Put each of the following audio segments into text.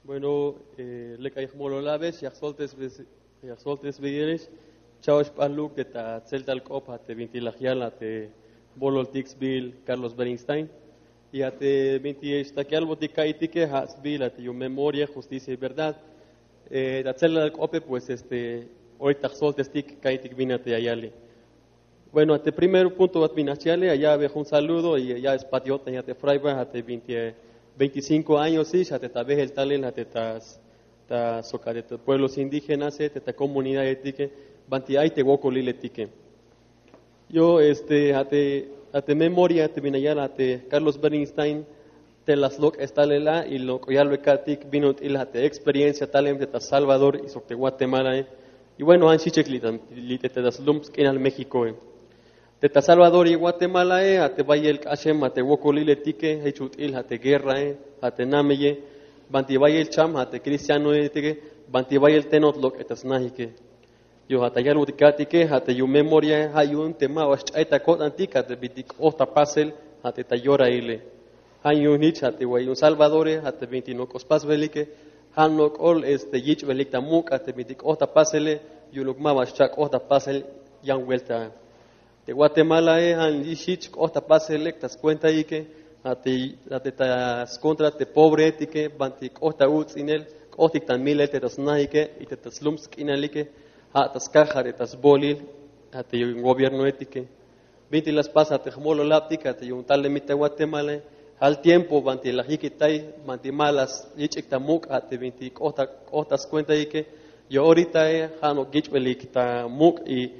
Bueno, le caí como la vez, ya soltes veyeres, chao Paluk de ta Celtal Copa, te Vintilagiala, te Bolol Tixville, Carlos Bernstein, y a te Vinti algo de Kaitique, Hasville, te memoria, justicia y verdad. La Celtal Copa, pues ahorita soltes tic Kaitik vinate ayali. Bueno, a te primer punto adminaciale, allá dejo un saludo y ya es patiota, ya te fraiba, a te 25 años, sí, ya te tabes el talent, ya te de pueblos indígenas, te comunidad etique, banti ay te woco lile tique. Yo, a te memoria, te vine ya, te Carlos Bernstein, te las loc estalela y lo ya lo ecatic, vino y la te experiencia talent de Salvador y sobre Guatemala, y bueno, han chichek lite te das lumps que en el México, Te Salvador y Guatemala, a te vaya el Hashem, a te wokolile tique, hechut il, a te guerra, a te nameye, banti vaya el cham, a te cristiano, banti vaya el tenot lo que te snahike. Yo a te yalu ticatike, a te yu memoria, hay un tema, a te cot antica, te bitik ota pasel, a te tayora ile. Hay un hich, a te vaya un Salvador, a te vintino cospas velike, hanok ol yich velikta muk, a te bitik ota pasele, yuluk mavas chak ota pasel, yang vuelta. De Guatemala han ishich ota pase electas cuenta y que ate tas contra te pobre etike banti ota uts inel otik tan mil te tas naike y te tas lumsk inalike tas caja de tas bolil ate un gobierno etike 20 las pasa te molo laptica te un tal limite Guatemala al tiempo banti la hikitai banti malas yichik tamuk ate 20 otas cuenta y que yo ahorita hano gichbelik ta muk y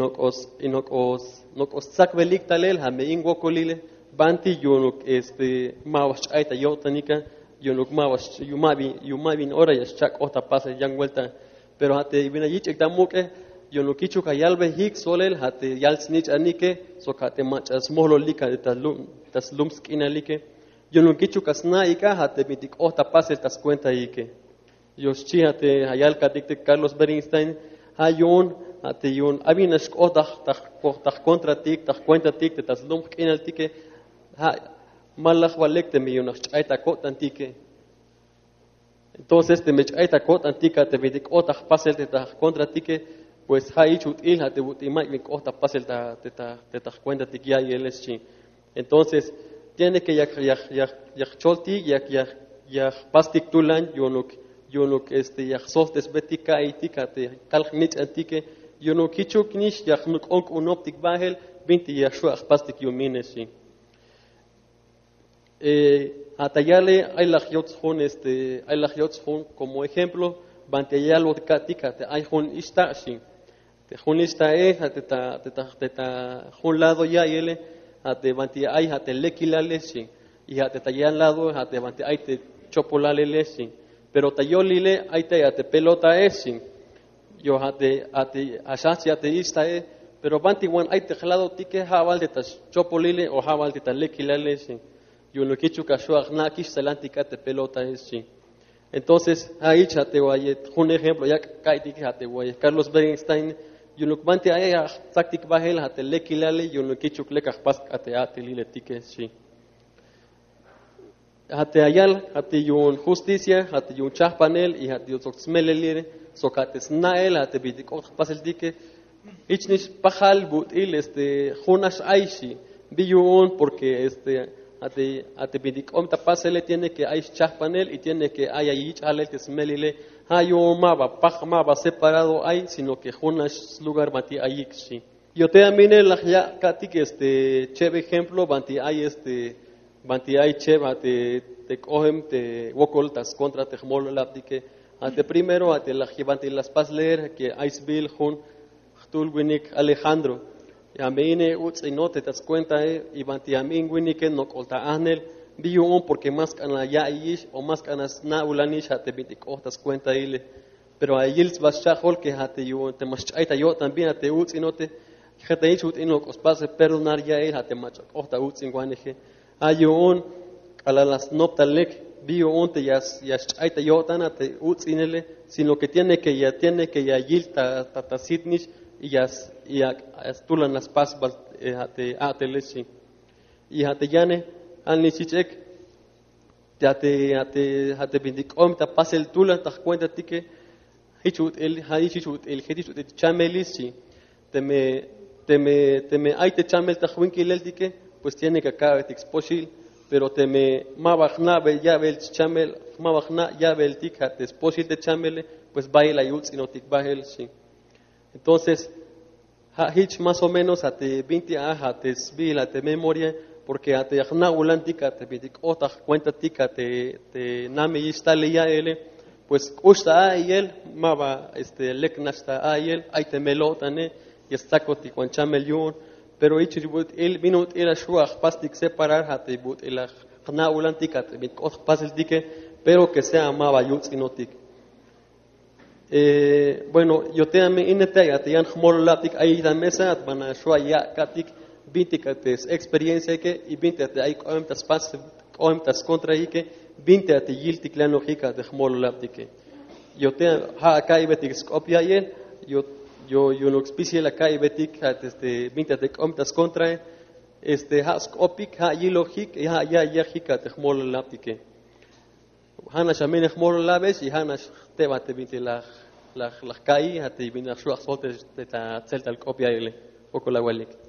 inokos sakvelik talel hame ingo kolile banti yonuk mawas aita yotanika yonuk mawas yumabi ora ya chak ota pasa yang vuelta pero hate ibina yichek damuke yonukichu kayalbe hik solel hate yalsnich anike sokate machas mohlo lika tas lumskina like yonukichu kasnaika hate mitik ota pasa tas cuenta ike yoschi hate hayalka dikte Carlos Bernstein hayon ate yun abinas tach contra tik tach cuenta tik te tas lump kinal tike ha malach walekte mi yunach chaita kot antike entonces te mech aita kot antika te vidik otach pasel te tach contra tike pues ha ichut il ha te butimai mi otach pasel te tach cuenta tik ya y eleschi entonces tiene que yak cholti yak pastik tulan yunuk yak soltes betika itika te kalchnich antike yono kichuk nish yakhnuk onk unoptik bahel 20 yashua pastik yuminesi atayale hay la yotzhon como ejemplo bantayalo katika te hay hun istashi te hun istae te hun lado ya yele ate banti hay ate lekilaleshi y ate tayan lado ate banti hay te chopolale leshi pero tayolile hay te pelota esin yo ate ashachi ate ista pero banti wan ay tejlado tike hawal de tas chopolile o hawal de talekilale sí yo no kichu kashuag na kish salantika te pelota sí entonces ahí chate waye un ejemplo ya kai tike ate waye Carlos Bernstein yo no banti ay taktik bahel ate lekilale yo no kichu lekaj pas ate lile tike sí ate ayal ate yun justicia ate yun chahpanel y ate yun soxmelelire socates nael ate bidik pasel dike ichnish pajal butil junash aishi biyun porque ate bidik omta pasele tiene que aish chahpanel y tiene que hay ayich alel que smelile hayo maba pajmaba separado hay sino que junash lugar bati ayikshi yo te amine la ya katik cheve ejemplo banti hay cheva te cohem te wokoltas contra te mol lapdike ante primero ante la jibanti las pasler que Iceville hun tulwinik Alejandro ya meine uts inote tas cuenta y banti amin winike no colta anel biun porque más kana ya ish o más kana na ulanish ate bitik tas cuenta ile pero ayils bashachol que ate yo te maschaita yo también ate uts inote jete ichut inok ospase perdonar ya ate macho ota uts ingwaneje ayun ala las noptalek bio onte yas aita yotana te utzinele sino que tiene que ya yilta tatasitnish y yas tulan las pasbal ate ateleshi y ate yane anlichichek te vindico ta pasel tula ta cuenta ti que hichut el hedichut el chamelis si te me hay te chamel ta huinkilel ti que pues tiene que acabar te exposil pero te me mabachna ve ya vel chamel mabachna ya vel ti que te exposil te chamele pues baila yuts y no tik bahel sí. Entonces hich más o menos a te 20 te svila te memoria porque a te yachna ulantica te vidik otah cuenta tica te name yistale ya ele pues usta a él maba leknasta a él hay te melotane y está coti con chamelion pero ichibut el minut el shuach pastik separar hate but el yachna ulantica te vidik otah pasel tique pero que sea maba yuts inotik. Bueno, yo te ame inete ya te yan khmolatik ahí la mesa bana shwaya katik binticates experiencia que y bintate hay comtas pas comtas contra y que bintate yiltik la lógica de khmolatik yo te acá ibetik scopia yen yo no expicie la acá ibetik bintate comtas contra ha scopik ha yilogik ya hika de khmolatik hana shamen khmolabes y hana tebate binti la caí hati bin la shuach solte ta celta el copia ile poco la walik